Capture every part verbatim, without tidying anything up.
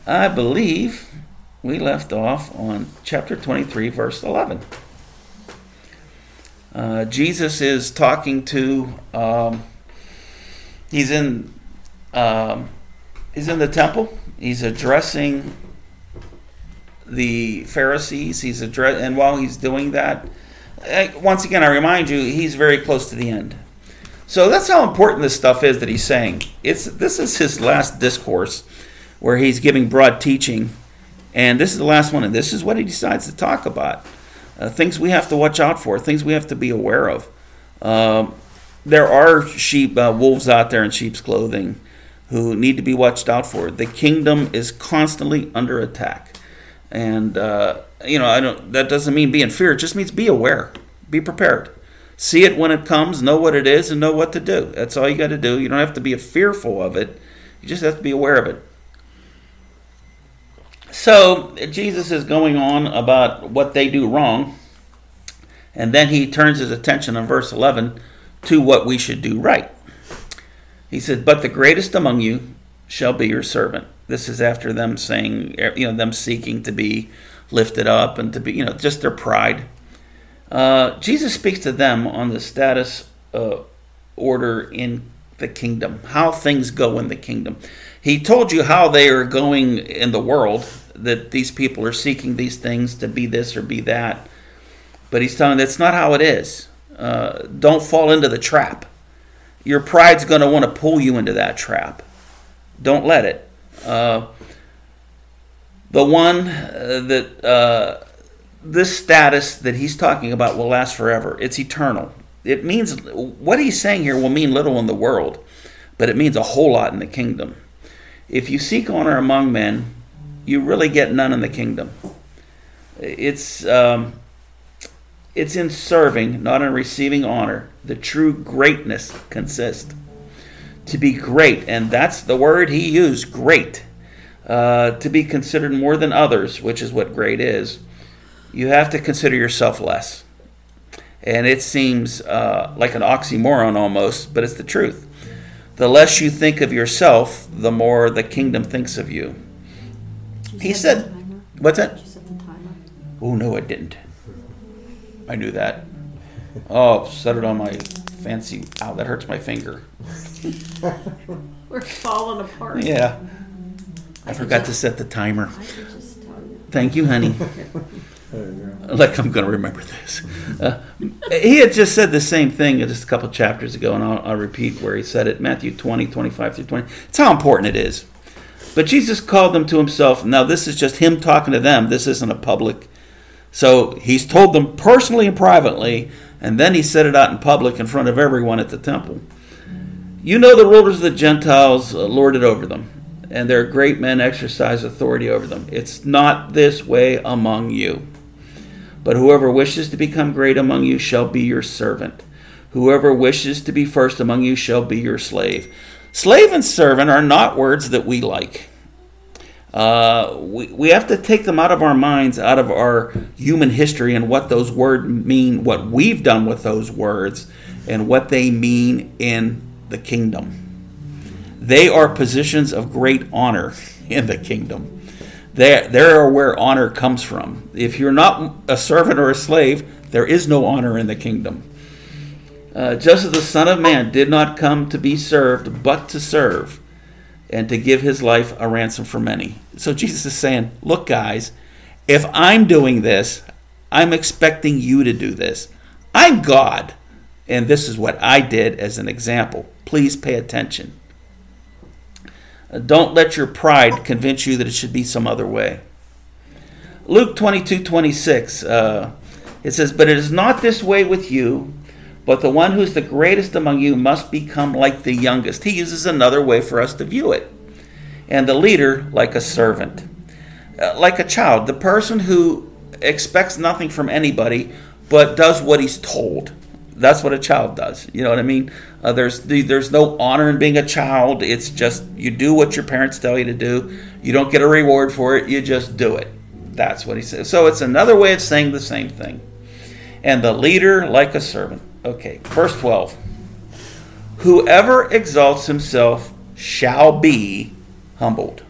I believe we left off on chapter twenty-three, verse eleven. Uh, Jesus is talking to, um, he's in, um, he's in the temple. He's addressing the Pharisees. He's address, and while he's doing that, once again, I remind you, he's very close to the end. So that's how important this stuff is that he's saying. It's this is his last discourse where he's giving broad teaching, and this is the last one, and this is what he decides to talk about. Uh, things we have to watch out for, things we have to be aware of. Um, there are sheep, uh, wolves out there in sheep's clothing who need to be watched out for. The kingdom is constantly under attack. And, uh, you know, I don't. that doesn't mean be in fear. It just means be aware. Be prepared. See it when it comes, know what it is, and know what to do. That's all you got to do. You don't have to be fearful of it. You just have to be aware of it. So Jesus is going on about what they do wrong, and then he turns his attention in verse eleven to what we should do right. He said, "But the greatest among you shall be your servant." This is after them saying, you know, them seeking to be lifted up and to be, you know, just their pride. Uh, Jesus speaks to them on the status uh, order in the kingdom, how things go in the kingdom. He told you how they are going in the world, that these people are seeking these things to be this or be that. But he's telling them that's not how it is. Uh, don't fall into the trap. Your pride's going to want to pull you into that trap. Don't let it. Uh, the one uh, that uh, this status that he's talking about will last forever. It's eternal. It means, what he's saying here will mean little in the world, but it means a whole lot in the kingdom. If you seek honor among men, you really get none in the kingdom. It's um, it's in serving, not in receiving honor. The true greatness consists. To be great, and that's the word he used, great. Uh, to be considered more than others, which is what great is, you have to consider yourself less. And it seems uh, like an oxymoron almost, but it's the truth. The less you think of yourself, the more the kingdom thinks of you. You He set said, the timer? what's that? Did you set the timer? Oh, no, I didn't. I knew that. Oh, set it on my fancy, ow, that hurts my finger. We're falling apart. Yeah. I, I forgot could to set the timer. I could just tell you. Thank you, honey. Like I'm going to remember this. Uh, he had just said the same thing just a couple chapters ago, and I'll, I'll repeat where he said it, Matthew twenty, twenty-five through twenty. It's how important it is. But Jesus called them to himself. Now, this is just him talking to them. This isn't a public. So he's told them personally and privately, and then he said it out in public in front of everyone at the temple. You know the rulers of the Gentiles uh, lord it over them, and their great men exercise authority over them. It's not this way among you. But whoever wishes to become great among you shall be your servant. Whoever wishes to be first among you shall be your slave. Slave and servant are not words that we like. Uh, we, we have to take them out of our minds, out of our human history, and what those words mean, what we've done with those words, and what they mean in the kingdom. They are positions of great honor in the kingdom. They are where honor comes from. If you're not a servant or a slave, there is no honor in the kingdom. Uh, just as the Son of Man did not come to be served, but to serve, and to give his life a ransom for many. So Jesus is saying, look, guys, if I'm doing this, I'm expecting you to do this. I'm God, and this is what I did as an example. Please pay attention. Don't let your pride convince you that it should be some other way. Luke twenty-two twenty-six, uh, it says, but it is not this way with you, but the one who's the greatest among you must become like the youngest. He uses another way for us to view it. And the leader like a servant. Uh, like a child, the person who expects nothing from anybody, but does what he's told. That's what a child does. You know what I mean? Uh, there's there's no honor in being a child. It's just you do what your parents tell you to do. You don't get a reward for it. You just do it. That's what he says. So it's another way of saying the same thing. And the leader like a servant. Okay, verse twelve. Whoever exalts himself shall be humbled.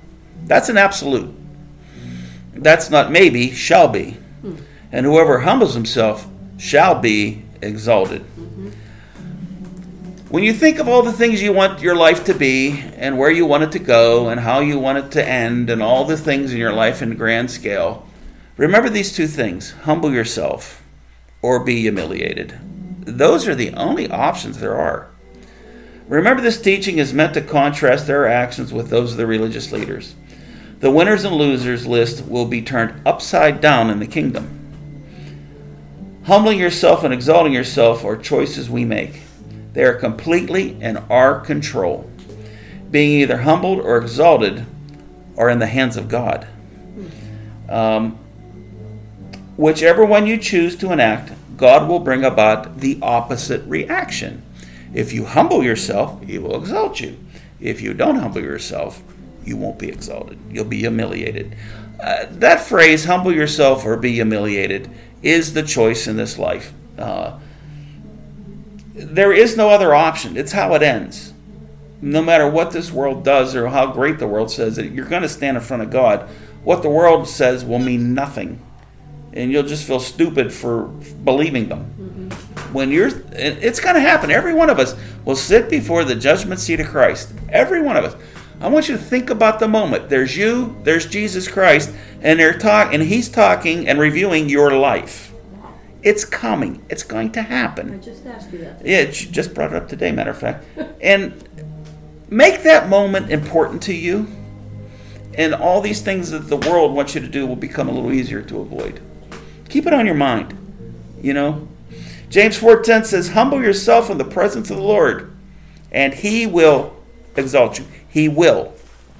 That's an absolute. That's not maybe, shall be. Hmm. And whoever humbles himself shall be exalted. Mm-hmm. When you think of all the things you want your life to be, and where you want it to go, and how you want it to end, and all the things in your life in grand scale, remember these two things: humble yourself or be humiliated. Those are the only options there are. Remember, this teaching is meant to contrast their actions with those of the religious leaders. The winners and losers list will be turned upside down in the kingdom. Humbling yourself and exalting yourself are choices we make. They are completely in our control. Being either humbled or exalted are in the hands of God. Um, whichever one you choose to enact, God will bring about the opposite reaction. If you humble yourself, he will exalt you. If you don't humble yourself, you won't be exalted. You'll be humiliated. Uh, that phrase, humble yourself or be humiliated, is the choice in this life. Uh, there is no other option. It's how it ends. No matter what this world does or how great the world says it, you're going to stand in front of God. What the world says will mean nothing. And you'll just feel stupid for believing them. Mm-hmm. When you're, it's going to happen. Every one of us will sit before the judgment seat of Christ. Every one of us. I want you to think about the moment. There's you, there's Jesus Christ, and they're talk, and he's talking and reviewing your life. It's coming. It's going to happen. I just asked you that. Yeah, just brought it up today, matter of fact. And make that moment important to you, and all these things that the world wants you to do will become a little easier to avoid. Keep it on your mind, you know. James four ten says, humble yourself in the presence of the Lord, and he will exalt you. He will.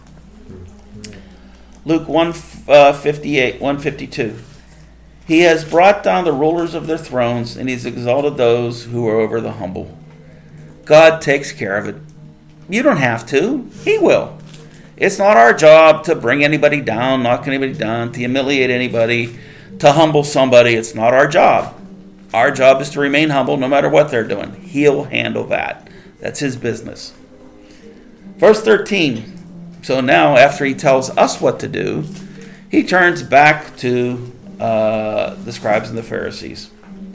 Luke one fifty-eight, one fifty-two. He has brought down the rulers of their thrones, and he's exalted those who are over the humble. God takes care of it. You don't have to. He will. It's not our job to bring anybody down, knock anybody down, to humiliate anybody, to humble somebody. It's not our job. Our job is to remain humble no matter what they're doing. He'll handle that. That's his business. Verse thirteen. So now, after he tells us what to do, he turns back to uh, the scribes and the Pharisees.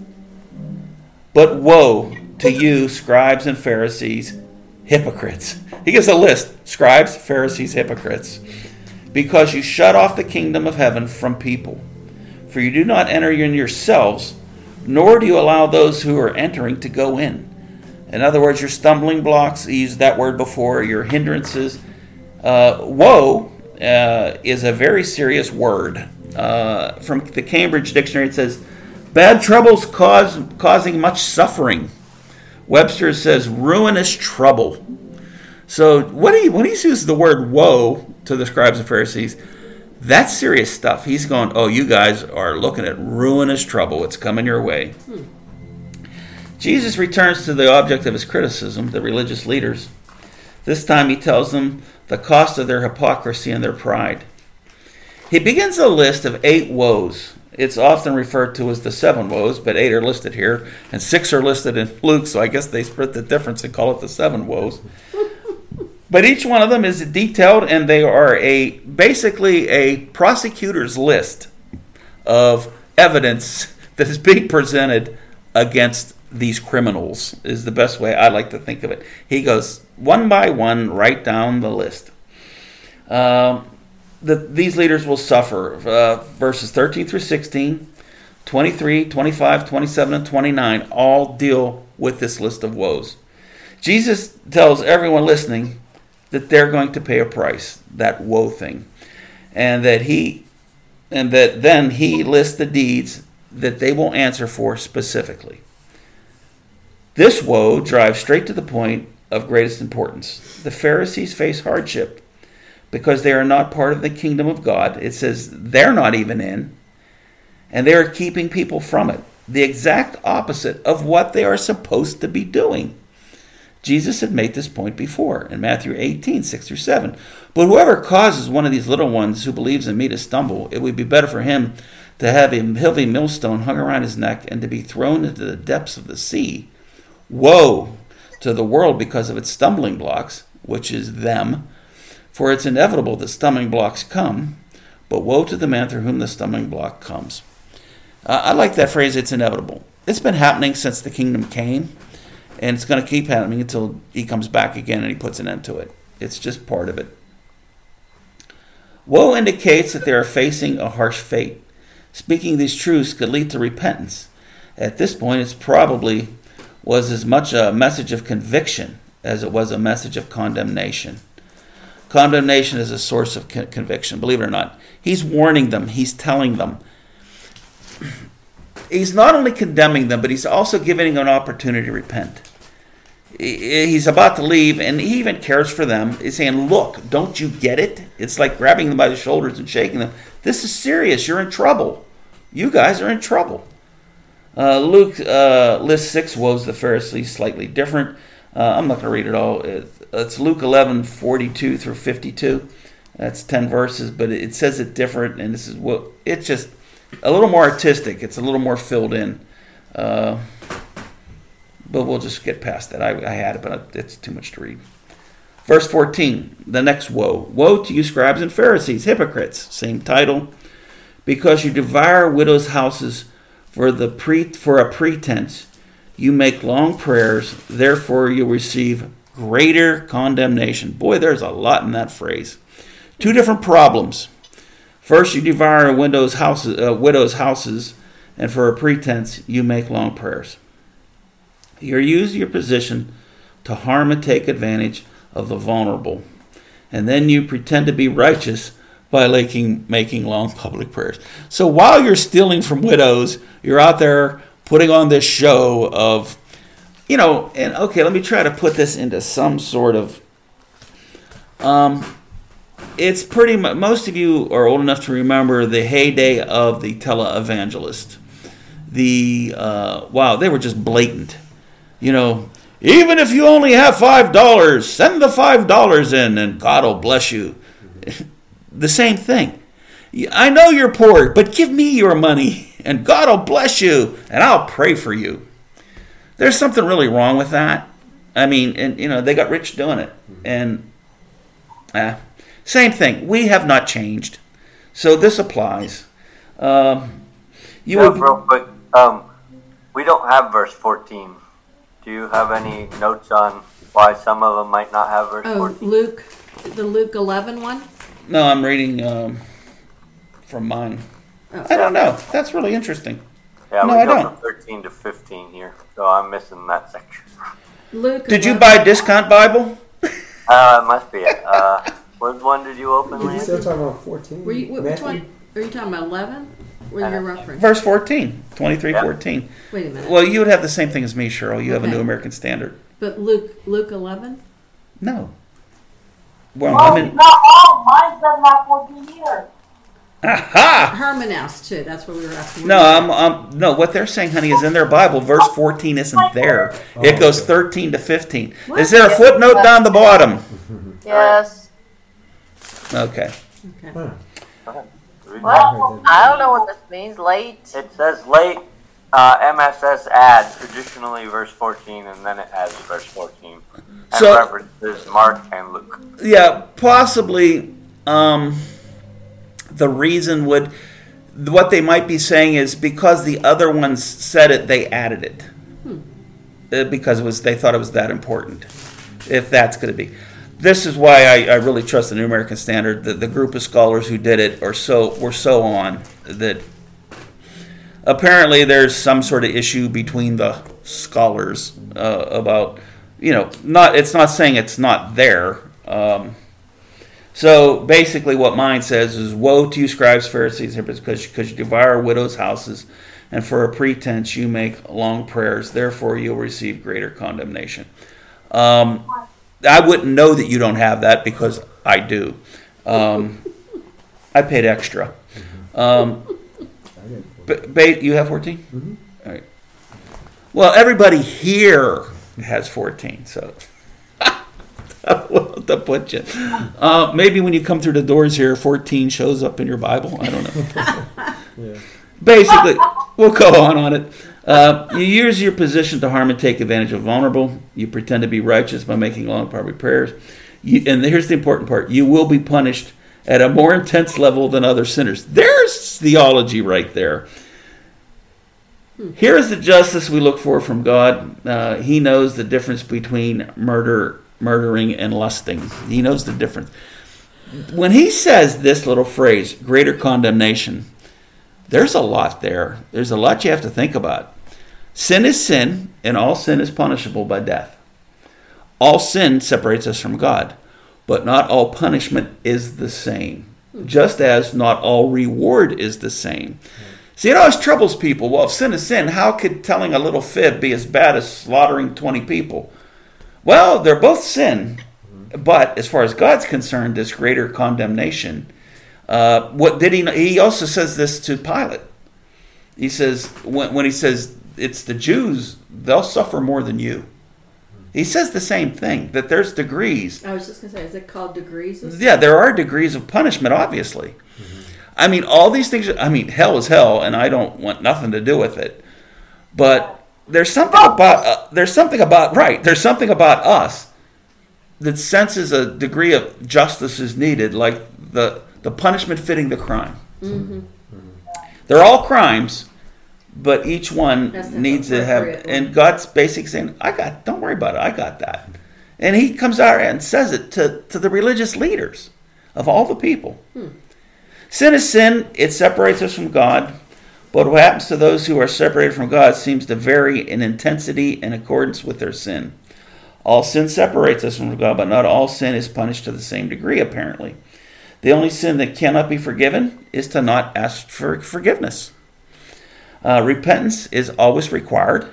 But woe to you, scribes and Pharisees, hypocrites. He gives a list. Scribes, Pharisees, hypocrites. Because you shut off the kingdom of heaven from people. For you do not enter in yourselves, nor do you allow those who are entering to go in. In other words, your stumbling blocks, he used that word before, your hindrances. Uh, woe uh, is a very serious word. Uh, from the Cambridge Dictionary, it says, bad troubles cause, causing much suffering. Webster says, ruinous trouble. So what he, when he uses the word woe to the scribes and Pharisees, that's serious stuff. He's going, oh, you guys are looking at ruinous trouble. It's coming your way. Hmm. Jesus returns to the object of his criticism, the religious leaders. This time he tells them the cost of their hypocrisy and their pride. He begins a list of eight woes. It's often referred to as the seven woes, but eight are listed here, and six are listed in Luke, so I guess they split the difference and call it the seven woes. But each one of them is detailed, and they are a basically a prosecutor's list of evidence that is being presented against these criminals, is the best way I like to think of it. He goes one by one, right down the list. Um, the, these leaders will suffer. Uh, verses thirteen through sixteen, twenty-three, twenty-five, twenty-seven, and twenty-nine all deal with this list of woes. Jesus tells everyone listening that they're going to pay a price, that woe thing, and that he, and that then he lists the deeds that they will answer for specifically. This woe drives straight to the point of greatest importance. The Pharisees face hardship because they are not part of the kingdom of God. It says they're not even in, and they're keeping people from it. The exact opposite of what they are supposed to be doing. Jesus had made this point before in Matthew eighteen, six through seven. But whoever causes one of these little ones who believes in me to stumble, it would be better for him to have a heavy millstone hung around his neck and to be thrown into the depths of the sea. Woe to the world because of its stumbling blocks, which is them. For it's inevitable that stumbling blocks come, but woe to the man through whom the stumbling block comes. Uh, I like that phrase, it's inevitable. It's been happening since the kingdom came, and it's going to keep happening until he comes back again and he puts an end to it. It's just part of it. Woe indicates that they are facing a harsh fate. Speaking these truths could lead to repentance. At this point, it probably was as much a message of conviction as it was a message of condemnation. Condemnation is a source of conviction, believe it or not. He's warning them. He's telling them. He's not only condemning them, but he's also giving them an opportunity to repent. He's about to leave, and he even cares for them. He's saying, look, don't you get it? It's like grabbing them by the shoulders and shaking them. This is serious. You're in trouble. You guys are in trouble. Uh, Luke uh, lists six woes of the Pharisees, slightly different. Uh, I'm not going to read it all. It's Luke eleven, forty-two through fifty-two. That's ten verses, but it says it different, and this is what it's just a little more artistic. It's a little more filled in. Uh, but we'll just get past that. I, I had it, but it's too much to read. Verse fourteen, the next woe. Woe to you, scribes and Pharisees, hypocrites. Same title. Because you devour widows' houses for the pre for a pretense, you make long prayers, therefore you'll receive greater condemnation. Boy, there's a lot in that phrase. Two different problems. First, you devour widows' houses, uh, widows' houses, and for a pretense, you make long prayers. You're using your position to harm and take advantage of the vulnerable. And then you pretend to be righteous by making, making long public prayers. So while you're stealing from widows, you're out there putting on this show of, you know, and okay, let me try to put this into some sort of, um, it's pretty much, most of you are old enough to remember the heyday of the televangelist. The, uh, wow, they were just blatant. You know, even if you only have five dollars, send the five dollars in and God will bless you. The same thing. I know you're poor, but give me your money and God will bless you and I'll pray for you. There's something really wrong with that. I mean, and you know, they got rich doing it. And uh, same thing. We have not changed. So this applies. Um, you yeah, would, real quick, um, we don't have verse fourteen. Do you have any notes on why some of them might not have verse Oh, fourteen? Luke, the Luke eleven one? no, I'm reading um, from mine. Oh. I don't know. That's really interesting. Yeah, No, we I go don't. from thirteen to fifteen here, so I'm missing that section. Luke Did you eleven buy a discount Bible? Uh, it must be it. Uh, what one did you open, You're Lance? still talking about fourteen. Were you, wh- which Matthew? one? Are you talking about eleven? Or your reference? Verse fourteen, twenty-three fourteen. Wait a minute. Well, you would have the same thing as me, Cheryl. You have a Okay. New American Standard. But Luke, Luke eleven? No. Well, Oh, I'm in. not all. Mine doesn't have fourteen either. Aha! Hermanus too. That's what we were asking. No, I'm, I'm, no, what they're saying, honey, is in their Bible. Verse fourteen isn't there. It goes thirteen to fifteen. What? Is there a footnote down the bottom? Yes. Okay. Okay. Huh. Well, I don't know what this means. Late. It says late uh, M S S add, traditionally verse fourteen, and then it adds verse fourteen. And So- references Mark and Luke. Yeah, possibly um, the reason would, what they might be saying is because the other ones said it, they added it. Uh, because it was they thought it was that important, if that's going to be. This is why I, I really trust the New American Standard. The, the group of scholars who did it are so were so on that apparently there's some sort of issue between the scholars uh, about, you know, not it's not saying it's not there. Um, so basically what mine says is, woe to you, scribes, Pharisees, hypocrites, because because you devour widows' houses, and for a pretense you make long prayers. Therefore you'll receive greater condemnation. Um, I wouldn't know that you don't have that because I do. Um, I paid extra. Um, ba- ba- you have fourteen? Mm-hmm. All right. Well, everybody here has fourteen, so well, to put you. Uh, maybe when you come through the doors here, fourteen shows up in your Bible. I don't know. Yeah. Basically, we'll go on on it. Uh, you use your position to harm and take advantage of vulnerable. You pretend to be righteous by making long public prayers. You, and here's the important part. You will be punished at a more intense level than other sinners. There's theology right there. Here is the justice we look for from God. Uh, he knows the difference between murder, murdering, and lusting. He knows the difference. When he says this little phrase, greater condemnation, there's a lot there. There's a lot you have to think about. Sin is sin, and all sin is punishable by death. All sin separates us from God, but not all punishment is the same, just as not all reward is the same. See, it always troubles people. Well, if sin is sin, how could telling a little fib be as bad as slaughtering twenty people? Well, they're both sin, but as far as God's concerned, this greater condemnation. Uh, what did he? He also says this to Pilate. He says when, when he says it's the Jews, they'll suffer more than you. He says the same thing, that there's degrees. I was just going to say, is it called degrees? Of Yeah, there are degrees of punishment, obviously. Mm-hmm. I mean, all these things, I mean, hell is hell, and I don't want nothing to do with it. But there's something about, uh, there's something about, right, there's something about us that senses a degree of justice is needed, like the, the punishment fitting the crime. Mm-hmm. They're all crimes, but each one That's needs to have, appropriate. and God's basically saying, I got, don't worry about it, I got that. And he comes out and says it to, to the religious leaders of all the people. Hmm. Sin is sin, it separates us from God, but what happens to those who are separated from God seems to vary in intensity in accordance with their sin. All sin separates us from God, but not all sin is punished to the same degree, apparently. The only sin that cannot be forgiven is to not ask for forgiveness. Uh, repentance is always required,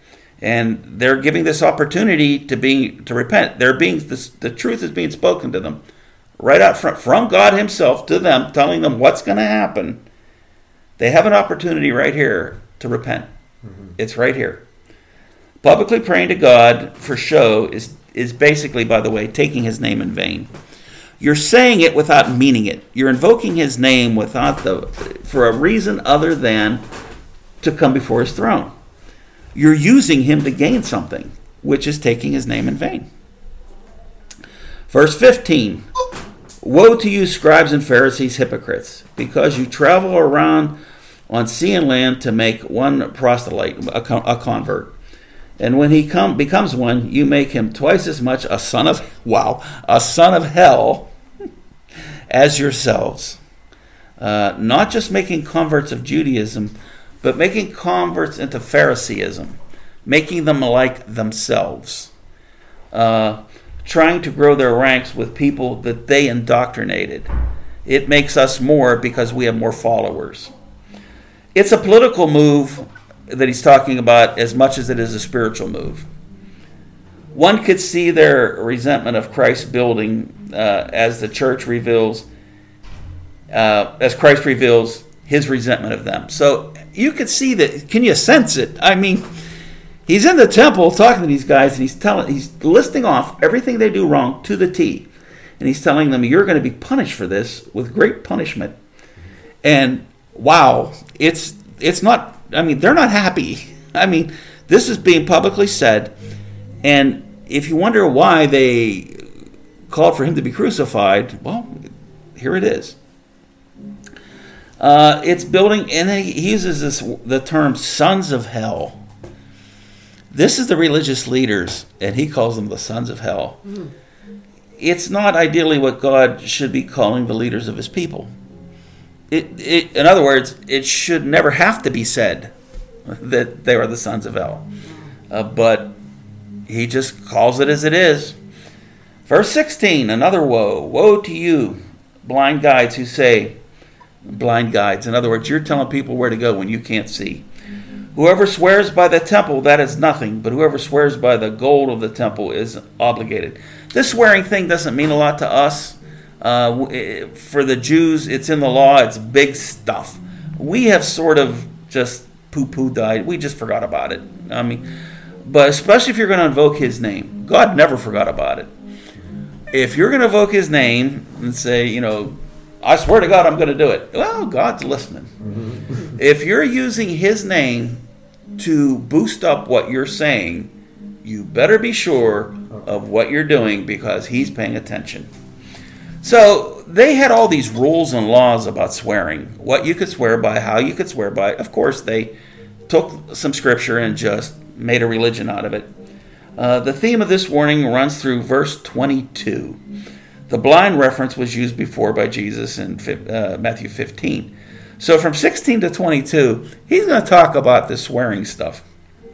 and they're giving this opportunity to be to repent. They're being this, the truth is being spoken to them right out front from God Himself to them, telling them what's going to happen. They have an opportunity right here to repent. Mm-hmm. It's right here. Publicly praying to God for show is is basically, by the way, taking His name in vain. You're saying it without meaning it. You're invoking His name without the for a reason other than to come before His throne. You're using Him to gain something, which is taking His name in vain. Verse fifteen. Woe to you, scribes and Pharisees, hypocrites, because you travel around on sea and land to make one proselyte, a, con- a convert. And when he come, becomes one, you make him twice as much a son of, wow, a son of hell as yourselves. Uh, not just making converts of Judaism, but making converts into Phariseeism, making them like themselves. Uh, trying to grow their ranks with people that they indoctrinated. It makes us more because we have more followers. It's a political move that he's talking about as much as it is a spiritual move. One could see their resentment of Christ's building uh, as the church reveals, uh, as Christ reveals his resentment of them. So you could see that. Can you sense it? I mean, he's in the temple talking to these guys, and he's telling, he's listing off everything they do wrong to the T, and he's telling them, "You're going to be punished for this with great punishment." And wow, it's it's not. I mean, they're not happy. I mean, this is being publicly said, and if you wonder why they called for him to be crucified, well, here it is. Uh, it's building, and he uses this the term "sons of hell." This is the religious leaders, and he calls them the sons of hell. Mm. It's not ideally what God should be calling the leaders of his people. It, it, in other words, it should never have to be said that they are the sons of hell. Uh, but he just calls it as it is. Verse sixteen, another woe. Woe to you, blind guides who say, blind guides. In other words, you're telling people where to go when you can't see. Whoever swears by the temple, that is nothing, but whoever swears by the gold of the temple is obligated. This swearing thing doesn't mean a lot to us. Uh, for the Jews, it's in the law, it's big stuff. We have sort of just poo-poo died. We just forgot about it. I mean, but especially if you're going to invoke his name. God never forgot about it. If you're going to invoke his name and say, you know, I swear to God I'm going to do it. Well, God's listening. Mm-hmm. If you're using his name to boost up what you're saying, you better be sure of what you're doing because he's paying attention. So they had all these rules and laws about swearing, what you could swear by, how you could swear by. Of course, they took some scripture and just made a religion out of it. Uh, the theme of this warning runs through verse twenty-two. The blind reference was used before by Jesus in uh, Matthew fifteen. So from sixteen to twenty-two, he's going to talk about the swearing stuff.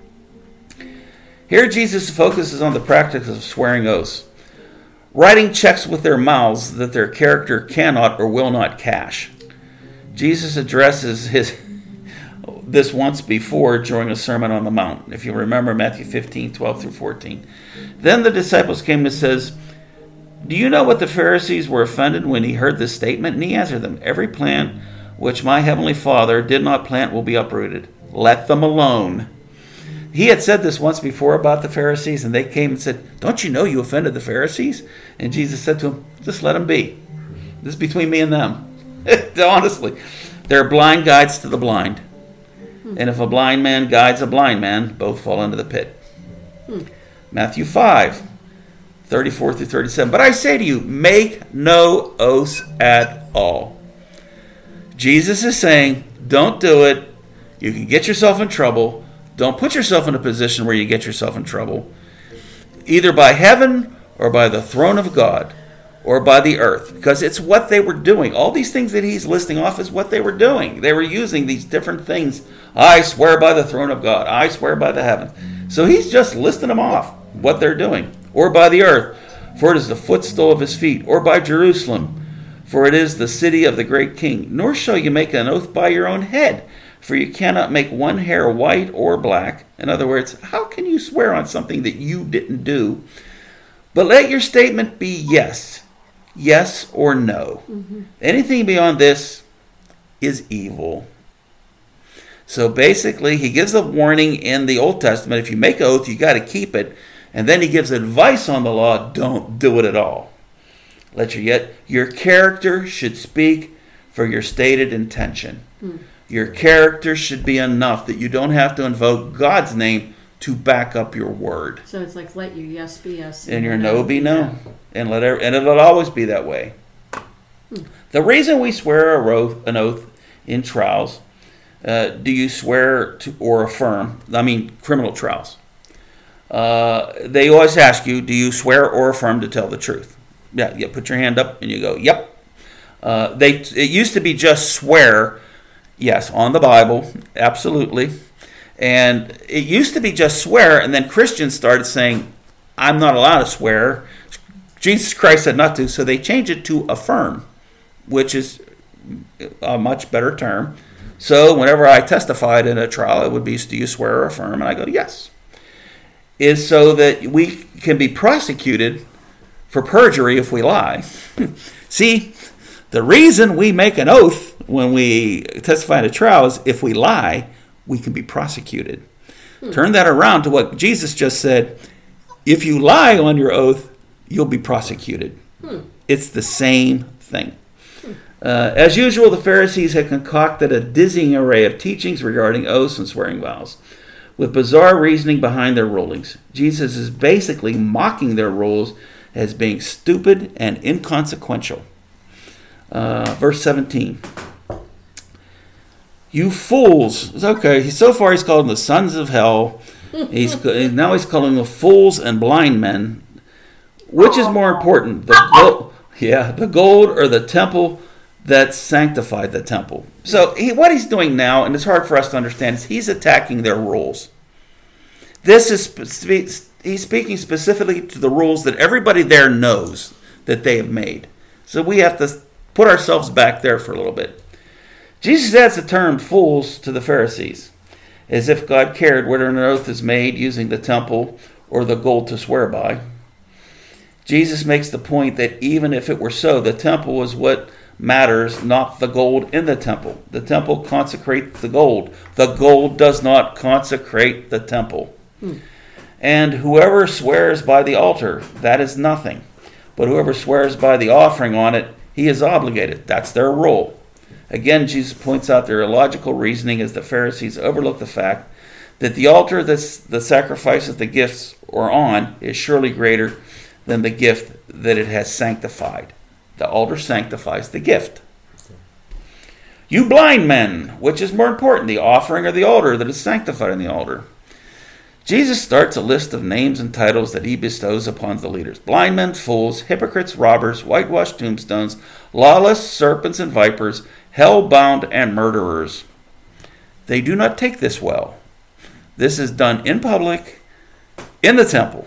Here Jesus focuses on the practice of swearing oaths, writing checks with their mouths that their character cannot or will not cash. Jesus addresses his this once before during a Sermon on the Mount. If you remember Matthew fifteen, twelve through fourteen. Then the disciples came and says, do you know what the Pharisees were offended when he heard this statement? And he answered them, every plant which my heavenly Father did not plant will be uprooted. Let them alone. He had said this once before about the Pharisees, and they came and said, don't you know you offended the Pharisees? And Jesus said to them, just let them be. This is between me and them. Honestly, they're blind guides to the blind. Hmm. And if a blind man guides a blind man, both fall into the pit. Hmm. Matthew five, thirty-four through thirty-seven. But I say to you, make no oaths at all. Jesus is saying, don't do it. You can get yourself in trouble. Don't put yourself in a position where you get yourself in trouble, either by heaven or by the throne of God or by the earth, because it's what they were doing. All these things that he's listing off is what they were doing. They were using these different things. I swear by the throne of God. I swear by the heavens. So he's just listing them off, what they're doing. Or by the earth, for it is the footstool of his feet. Or by Jerusalem, for it is the city of the great king. Nor shall you make an oath by your own head, for you cannot make one hair white or black. In other words, how can you swear on something that you didn't do? But let your statement be yes, yes or no. Mm-hmm. Anything beyond this is evil. So basically, he gives a warning in the Old Testament. If you make an oath, you got to keep it. And then he gives advice on the law, don't do it at all. Let your yet your character should speak for your stated intention. Hmm. Your character should be enough that you don't have to invoke God's name to back up your word. So it's like let your yes be yes and, and your no be no, and let and it'll always be that way. Hmm. The reason we swear a oath, an oath in trials, uh, do you swear to or affirm? I mean, criminal trials. Uh, they always ask you, do you swear or affirm to tell the truth? Yeah, you put your hand up and you go, yep. Uh, they it used to be just swear, yes, on the Bible, absolutely. And it used to be just swear, and then Christians started saying, I'm not allowed to swear. Jesus Christ said not to, so they changed it to affirm, which is a much better term. So whenever I testified in a trial, it would be, do you swear or affirm? And I go, yes. Is so that we can be prosecuted for perjury if we lie. See, the reason we make an oath when we testify in a trial is if we lie, we can be prosecuted. Hmm. Turn that around to what Jesus just said. If you lie on your oath, you'll be prosecuted. Hmm. It's the same thing. Hmm. Uh, as usual, the Pharisees had concocted a dizzying array of teachings regarding oaths and swearing vows, with bizarre reasoning behind their rulings. Jesus is basically mocking their rules as being stupid and inconsequential. Uh, verse seventeen. You fools. It's okay. So far he's called them the sons of hell. He's now he's calling them fools and blind men. Which is more important? The gold, yeah, the gold or the temple that sanctified the temple. So he, what he's doing now, and it's hard for us to understand, is he's attacking their rules. This is he's speaking specifically to the rules that everybody there knows that they have made. So we have to put ourselves back there for a little bit. Jesus adds the term fools to the Pharisees, as if God cared whether an oath is made using the temple or the gold to swear by. Jesus makes the point that even if it were so, the temple was what matters, not the gold in the temple. The temple consecrates the gold. The gold does not consecrate the temple. Hmm. And whoever swears by the altar, that is nothing. But whoever swears by the offering on it, he is obligated. That's their rule. Again, Jesus points out their illogical reasoning as the Pharisees overlook the fact that the altar that the sacrifice of the gifts are on is surely greater than the gift that it has sanctified. The altar sanctifies the gift. You blind men, which is more important, the offering or the altar that is sanctified in the altar? Jesus starts a list of names and titles that he bestows upon the leaders. Blind men, fools, hypocrites, robbers, whitewashed tombstones, lawless, serpents and vipers, hell-bound and murderers. They do not take this well. This is done in public, in the temple.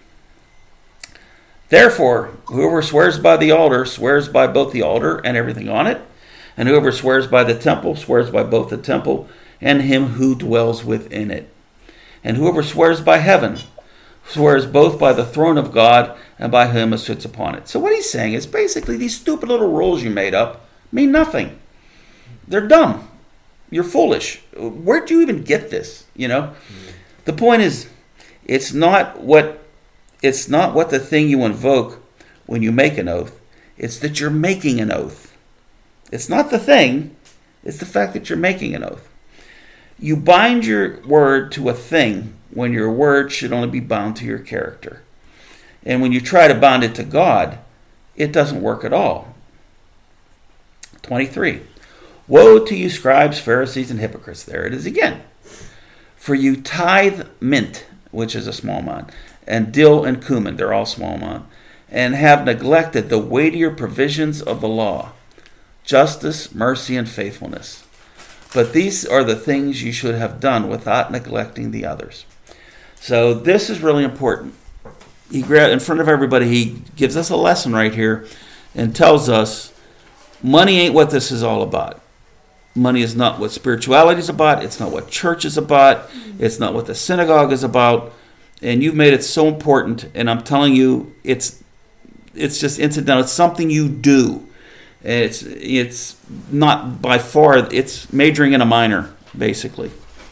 Therefore, whoever swears by the altar swears by both the altar and everything on it, and whoever swears by the temple swears by both the temple and him who dwells within it. And whoever swears by heaven swears both by the throne of God and by him who sits upon it. So what he's saying is basically these stupid little rules you made up mean nothing. They're dumb. You're foolish. Where'd you even get this? You know? Mm-hmm. The point is, it's not what it's not what the thing you invoke when you make an oath. It's that you're making an oath. It's not the thing. It's the fact that you're making an oath. You bind your word to a thing when your word should only be bound to your character. And when you try to bind it to God, it doesn't work at all. twenty-three. Woe to you scribes, Pharisees, and hypocrites. There it is again. For you tithe mint, which is a small amount, and dill and cumin, they're all small amount, and have neglected the weightier provisions of the law, justice, mercy, and faithfulness. But these are the things you should have done without neglecting the others. So this is really important. He in front of everybody, he gives us a lesson right here and tells us money ain't what this is all about. Money is not what spirituality is about. It's not what church is about. It's not what the synagogue is about. And you've made it so important. And I'm telling you, it's it's just incidental. It's something you do. It's it's not by far. It's majoring in a minor, basically.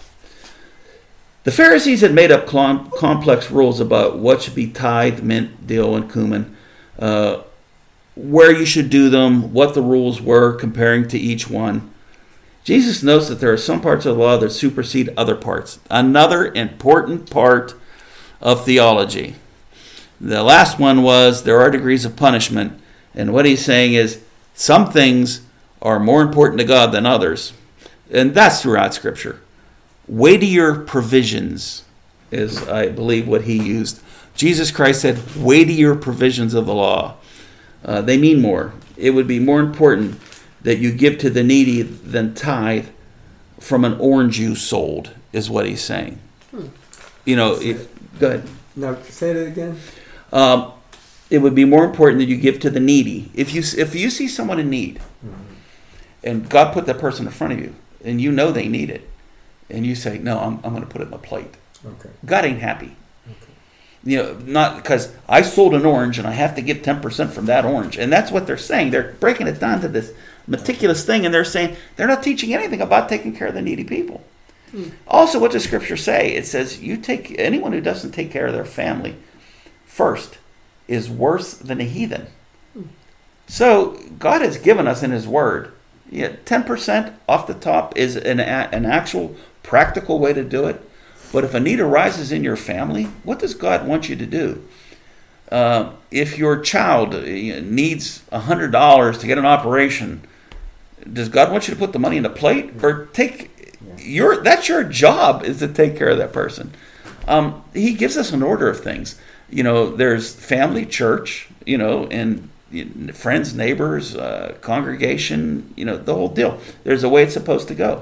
The Pharisees had made up com- complex rules about what should be tithe, mint, dill, and cumin, uh, where you should do them, what the rules were, comparing to each one. Jesus notes that there are some parts of the law that supersede other parts. Another important part of theology. The last one was there are degrees of punishment. And what he's saying is some things are more important to God than others. And that's throughout Scripture. Weightier provisions is, I believe, what he used. Jesus Christ said weightier provisions of the law. Uh, they mean more. It would be more important that you give to the needy than tithe from an orange you sold, is what he's saying. Hmm. You know, if, go ahead. No, say that again. Um, it would be more important that you give to the needy. If you if you see someone in need, mm-hmm. and God put that person in front of you, and you know they need it, and you say, no, I'm I'm going to put it in a plate. Okay. God ain't happy. Okay. You know, not because I sold an orange and I have to give ten percent from that orange. And that's what they're saying. They're breaking it down to this meticulous thing, and they're saying they're not teaching anything about taking care of the needy people. Hmm. Also, what does Scripture say? It says you take anyone who doesn't take care of their family first is worse than a heathen. Hmm. So God has given us in His Word, yeah, ten percent off the top is an an actual practical way to do it. But if a need arises in your family, what does God want you to do? Uh, if your child needs one hundred dollars to get an operation, does God want you to put the money in a plate? Or take your that's your job, is to take care of that person. Um, he gives us an order of things. You know, there's family, church, you know, and friends, neighbors, uh, congregation, you know, the whole deal. There's a way it's supposed to go.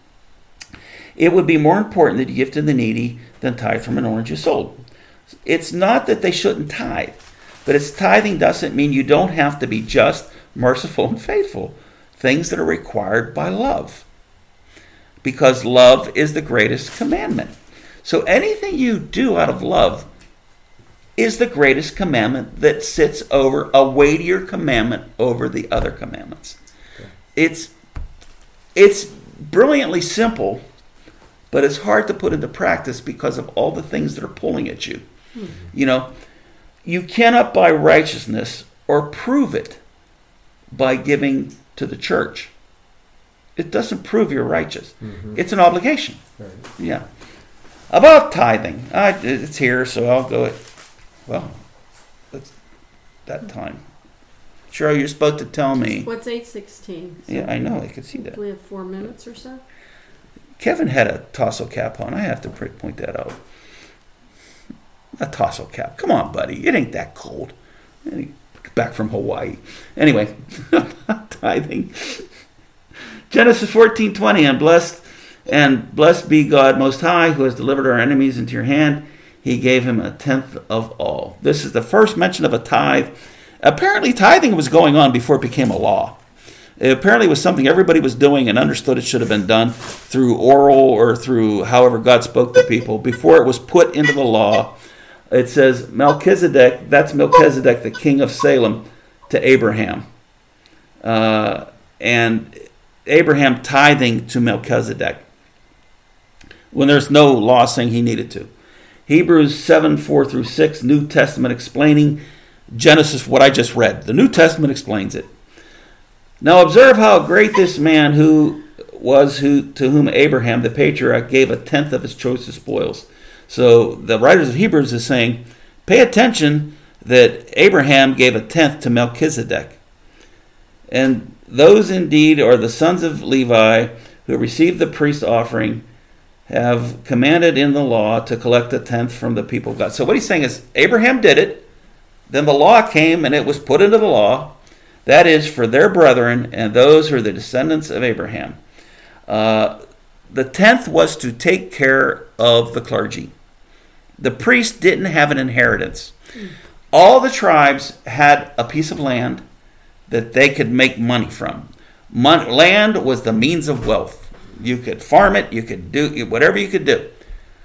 It would be more important that you give to the needy than tithe from an orange you sold. It's not that they shouldn't tithe, but it's tithing doesn't mean you don't have to be just, merciful, and faithful. Things that are required by love. Because love is the greatest commandment. So anything you do out of love is the greatest commandment that sits over a weightier commandment over the other commandments. Okay. It's it's brilliantly simple, but it's hard to put into practice because of all the things that are pulling at you. Mm-hmm. You know, you cannot buy righteousness or prove it by giving to the church. It doesn't prove you're righteous. Mm-hmm. It's an obligation. Right. Yeah. About tithing. I, it's here, so I'll go. Well, it's that time. Cheryl, you're supposed to tell me. What's eight sixteen? So Yeah, I know. I could see that. we have four minutes or so. Kevin had a tassel cap on. I have to pre- point that out. A tassel cap. Come on, buddy. It ain't that cold. Back from Hawaii. Anyway, tithing. Genesis fourteen twenty, and blessed and blessed be God Most High, who has delivered our enemies into your hand. He gave him a tenth of all. This is the first mention of a tithe. Apparently, tithing was going on before it became a law. It apparently was something everybody was doing and understood it should have been done through oral or through however God spoke to people before it was put into the law. It says Melchizedek, that's Melchizedek, the king of Salem, to Abraham. Uh, and Abraham tithing to Melchizedek when there's no law saying he needed to. Hebrews seven, four through six, New Testament explaining Genesis, what I just read. The New Testament explains it. Now observe how great this man who was who to whom Abraham, the patriarch, gave a tenth of his choicest spoils. So the writers of Hebrews is saying, pay attention that Abraham gave a tenth to Melchizedek. And those indeed are the sons of Levi who received the priest's offering, have commanded in the law to collect a tenth from the people of God. So what he's saying is Abraham did it, then the law came and it was put into the law. That is for their brethren and those who are the descendants of Abraham. Uh, the tenth was to take care of the clergy. The priest didn't have an inheritance. All the tribes had a piece of land that they could make money from. Mon- land was the means of wealth. You could farm it, you could do whatever you could do.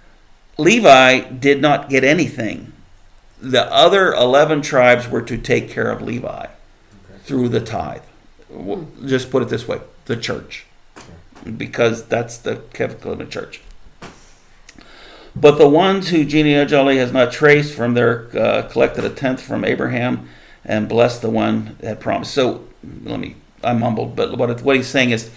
Levi did not get anything. The other eleven tribes were to take care of Levi through the tithe. We'll just put it this way, the church. Because that's the Kevin church. But the ones who genealogy has not traced from their uh, collected a tenth from Abraham and blessed the one that had promised. So let me, I mumbled, but what, it, what he's saying is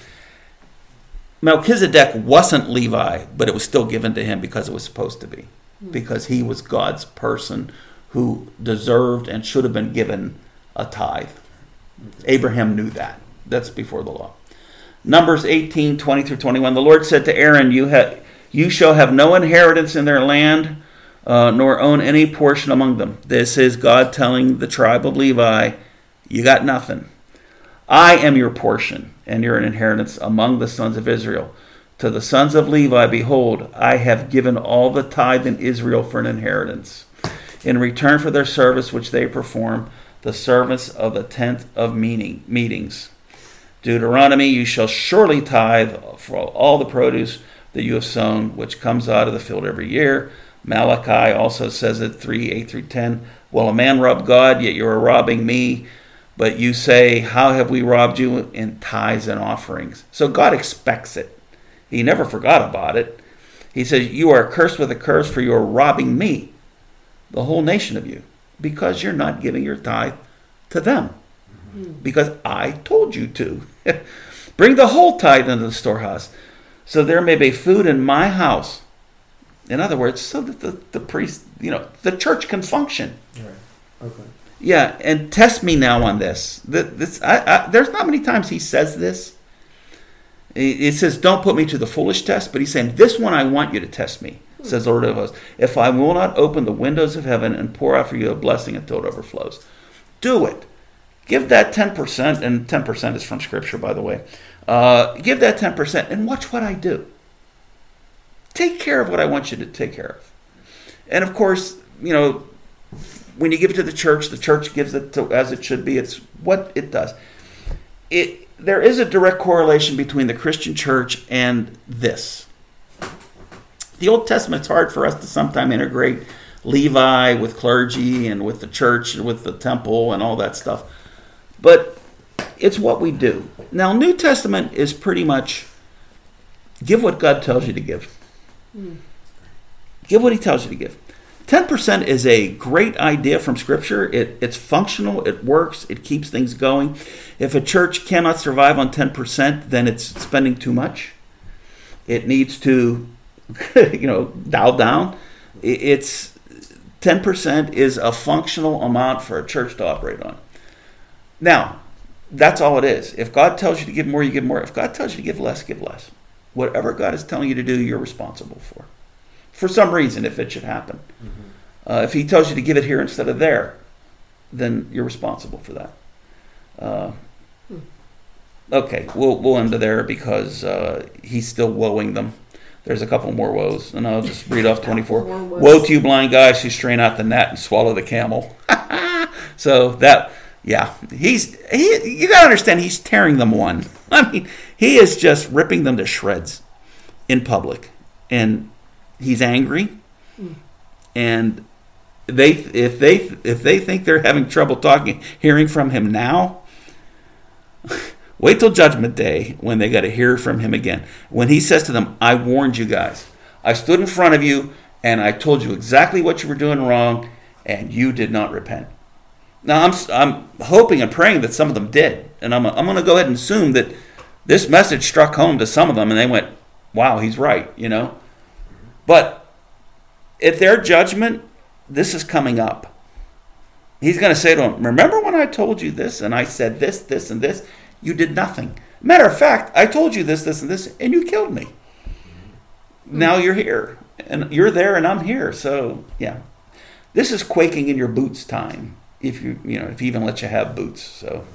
Melchizedek wasn't Levi, but it was still given to him because it was supposed to be. Because he was God's person who deserved and should have been given a tithe. Abraham knew that. That's before the law. Numbers eighteen, twenty through twenty-one. The Lord said to Aaron, you, ha- you shall have no inheritance in their land, uh, nor own any portion among them. This is God telling the tribe of Levi, you got nothing. I am your portion, and you're an inheritance among the sons of Israel. To the sons of Levi, behold, I have given all the tithe in Israel for an inheritance, in return for their service which they perform, the service of the tent of meeting, meetings. Deuteronomy, you shall surely tithe for all the produce that you have sown, which comes out of the field every year. Malachi also says it, three, eight through ten. Will a man rob God, yet you are robbing me? But you say, how have we robbed you? In tithes and offerings. So God expects it. He never forgot about it. He says, you are cursed with a curse, for you are robbing me, the whole nation of you, because you're not giving your tithe to them. Because I told you to. Bring the whole tithe into the storehouse, so there may be food in my house. In other words, so that the, the priest, you know, the church can function. Right. Okay. Yeah, and test me now on this. This I, I, there's not many times he says this. It says, don't put me to the foolish test, but he's saying, this one I want you to test me, says the Lord of hosts. If I will not open the windows of heaven and pour out for you a blessing until it overflows. Do it. Give that ten percent, and ten percent is from Scripture, by the way. Uh, give that ten percent and watch what I do. Take care of what I want you to take care of. And of course, you know, when you give it to the church, the church gives it to, as it should be. It's what it does. It There is a direct correlation between the Christian church and this. The Old Testament's hard for us to sometimes integrate Levi with clergy and with the church and with the temple and all that stuff. But it's what we do. Now, New Testament is pretty much give what God tells you to give. Mm. Give what he tells you to give. ten percent is a great idea from Scripture. It, it's functional. It works. It keeps things going. If a church cannot survive on ten percent, then it's spending too much. It needs to you know, dialed down. It's ten percent is a functional amount for a church to operate on. Now, that's all it is. If God tells you to give more, you give more. If God tells you to give less, give less. Whatever God is telling you to do, you're responsible for. For some reason, if it should happen. Mm-hmm. Uh, if he tells you to give it here instead of there, then you're responsible for that. Uh, okay, we'll we'll end there because uh, he's still woeing them. There's a couple more woes, and I'll just read off twenty-four. Woe to you, blind guys, who strain out the gnat and swallow the camel. So that, yeah, he's he. You gotta understand, he's tearing them one. I mean, he is just ripping them to shreds in public, and he's angry. Mm. And they, if they, if they think they're having trouble talking, hearing from him now, wait till Judgment Day when they got to hear from him again. When he says to them, I warned you guys. I stood in front of you and I told you exactly what you were doing wrong and you did not repent. Now, I'm I'm hoping and praying that some of them did. And I'm, I'm going to go ahead and assume that this message struck home to some of them and they went, wow, he's right, you know. But at their judgment, this is coming up. He's going to say to them, remember when I told you this and I said this, this, and this? You did nothing. Matter of fact, I told you this, this, and this, and you killed me. Now you're here. And you're there and I'm here. So, yeah. This is quaking in your boots time. If you, you know, if he even let you have boots. So,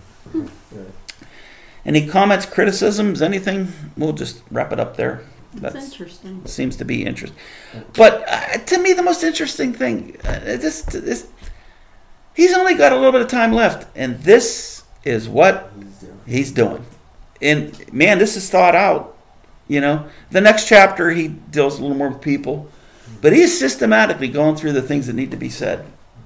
any comments, criticisms, anything? We'll just wrap it up there. That's interesting. Seems to be interesting. But uh, to me, the most interesting thing, uh, this, this, he's only got a little bit of time left. And this is what he's doing. And, man, this is thought out. You know, the next chapter, he deals a little more with people. But he's systematically going through the things that need to be said.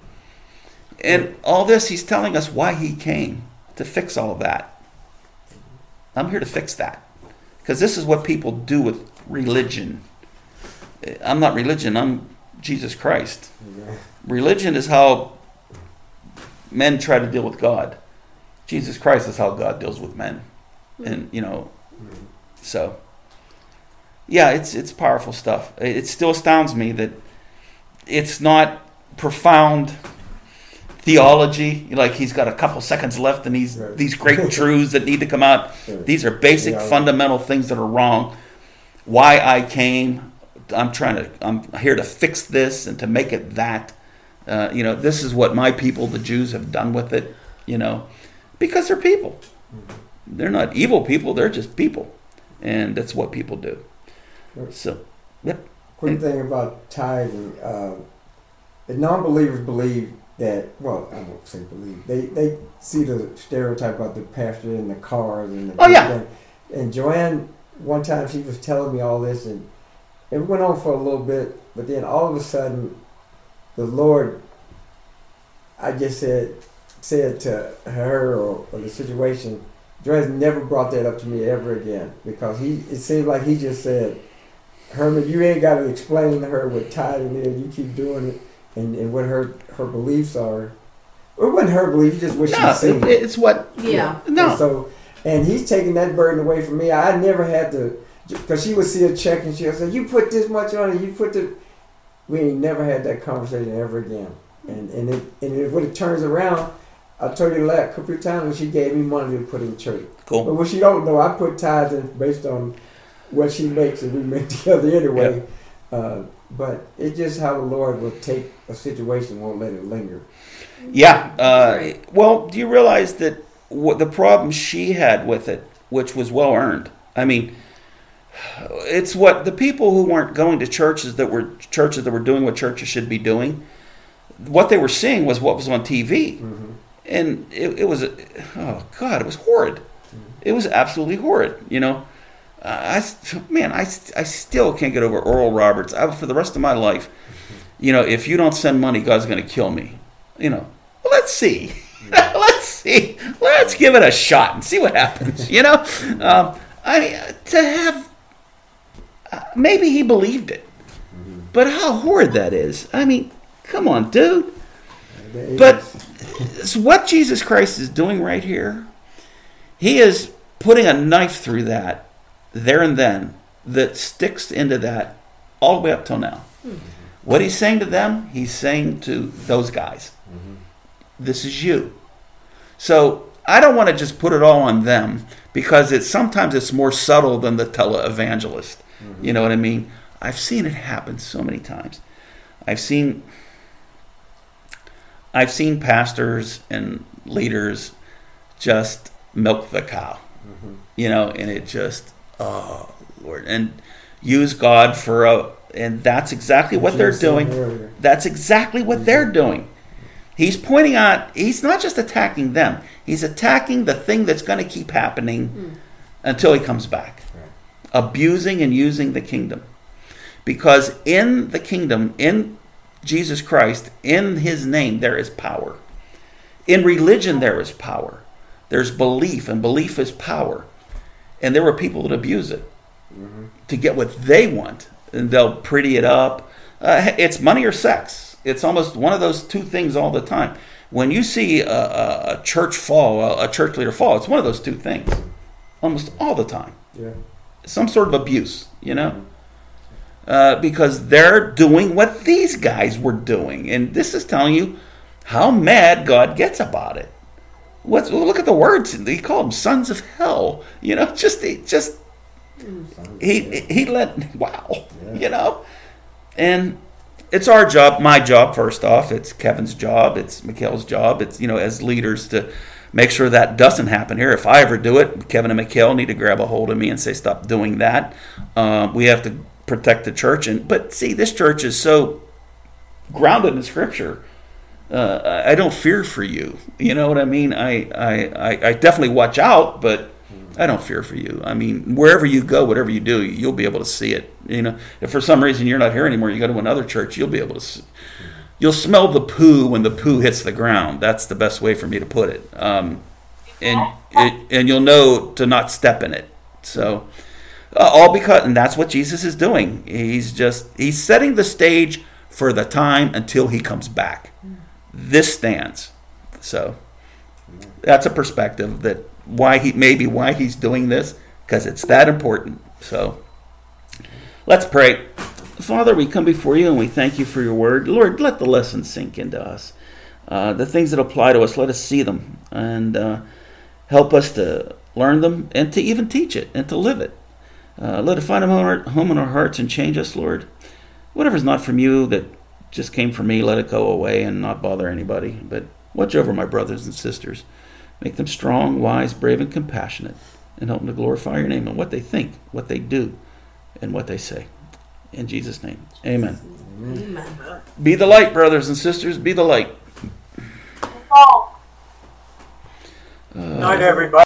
And all this, he's telling us why he came, to fix all of that. I'm here to fix that. Because this is what people do with religion. I'm not religion, I'm Jesus Christ. Religion is how men try to deal with God. Jesus Christ is how God deals with men. And, you know, so... Yeah, it's it's powerful stuff. It still astounds me that it's not profound theology. Like he's got a couple seconds left and these right. these great truths that need to come out. Right. These are basic, yeah. fundamental things that are wrong. Why I came, I'm trying to, I'm here to fix this and to make it that. Uh, you know, this is what my people, the Jews, have done with it. You know, because they're people. They're not evil people. They're just people, and that's what people do. So, yep. Quick thing about tithing. Uh, the non-believers believe that, well, I won't say believe. They they see the stereotype about the pastor in the cars and the oh yeah. Thing. And Joanne, one time she was telling me all this, and it went on for a little bit. But then all of a sudden, the Lord, I just said said to her or, or the situation, Joanne never brought that up to me ever again, because he it seemed like he just said, Herman, you ain't got to explain to her what tithing is. You keep doing it, and, and what her her beliefs are. It wasn't her beliefs, just what no, she's seen. It, it's what. Yeah. No. And so, and he's taking that burden away from me. I never had to, because she would see a check and she'll say, "You put this much on it. You put the." We ain't never had that conversation ever again. And and it and it, when it turns around, I told you last couple of times when she gave me money to put in church. Cool. But what she don't know, I put tithes in based on what she makes, and we make together anyway. Yep. Uh, but it's just how the Lord will take a situation, won't let it linger. Yeah. Uh, right. Well, do you realize that what the problem she had with it, which was well earned? I mean, it's what the people who weren't going to churches that were churches that were doing what churches should be doing. What they were seeing was what was on T V, mm-hmm. and it, it was oh god, it was horrid. Mm-hmm. It was absolutely horrid. You know. Uh, I, man, I, I still can't get over Oral Roberts. I, for the rest of my life, you know, if you don't send money, God's going to kill me. You know, well, let's see. let's see. Let's give it a shot and see what happens. You know, um, I to have uh, maybe he believed it, but how horrid that is. I mean, come on, dude. But it's what Jesus Christ is doing right here. He is putting a knife through that. There and then, that sticks into that all the way up till now. What he's saying to them, he's saying to those guys. This is you. So I don't want to just put it all on them, because it's sometimes it's more subtle than the televangelist. Mm-hmm. You know what I mean? I've seen it happen so many times. I've seen I've seen pastors and leaders just milk the cow. Mm-hmm. You know, and it just, oh Lord, and use God for a, and that's exactly what they're doing. That's exactly what they're doing. He's pointing out, he's not just attacking them, he's attacking the thing that's going to keep happening mm. until he comes back. Right. Abusing and using the kingdom. Because in the kingdom, in Jesus Christ, in his name, there is power. In religion, there is power. There's belief, and belief is power. And there were people that abuse it mm-hmm. to get what they want. And they'll pretty it up. Uh, it's money or sex. It's almost one of those two things all the time. When you see a, a, a church fall, a, a church leader fall, it's one of those two things. Almost all the time. Yeah. Some sort of abuse, you know? Uh, because they're doing what these guys were doing. And this is telling you how mad God gets about it. What's, look at the words. He called them sons of hell. You know, just, just he, he let, wow, yeah. you know? And it's our job, my job, first off. It's Kevin's job. It's Mikhail's job. It's, you know, as leaders to make sure that doesn't happen here. If I ever do it, Kevin and Mikhail need to grab a hold of me and say, stop doing that. Um, we have to protect the church. And but see, this church is so grounded in Scripture. Uh, I don't fear for you. You know what I mean? I, I, I definitely watch out, but I don't fear for you. I mean, wherever you go, whatever you do, you'll be able to see it. You know, if for some reason you're not here anymore, you go to another church, you'll be able to see. You'll smell the poo when the poo hits the ground. That's the best way for me to put it. Um, and it, and you'll know to not step in it. So, uh, all because, and that's what Jesus is doing. He's just, he's setting the stage for the time until he comes back. This stands. So, that's a perspective that why he, maybe why he's doing this, because it's that important. So, let's pray. Father, we come before you and we thank you for your word. Lord, let the lessons sink into us. Uh, the things that apply to us, let us see them and uh, help us to learn them and to even teach it and to live it. Uh, let it find a home in our hearts and change us, Lord. Whatever's not from you that just came from me, let it go away and not bother anybody. But watch over my brothers and sisters. Make them strong, wise, brave, and compassionate, and help them to glorify your name in what they think, what they do, and what they say. In Jesus' name, amen. Amen. Be the light, brothers and sisters. Be the light. Good night, everybody.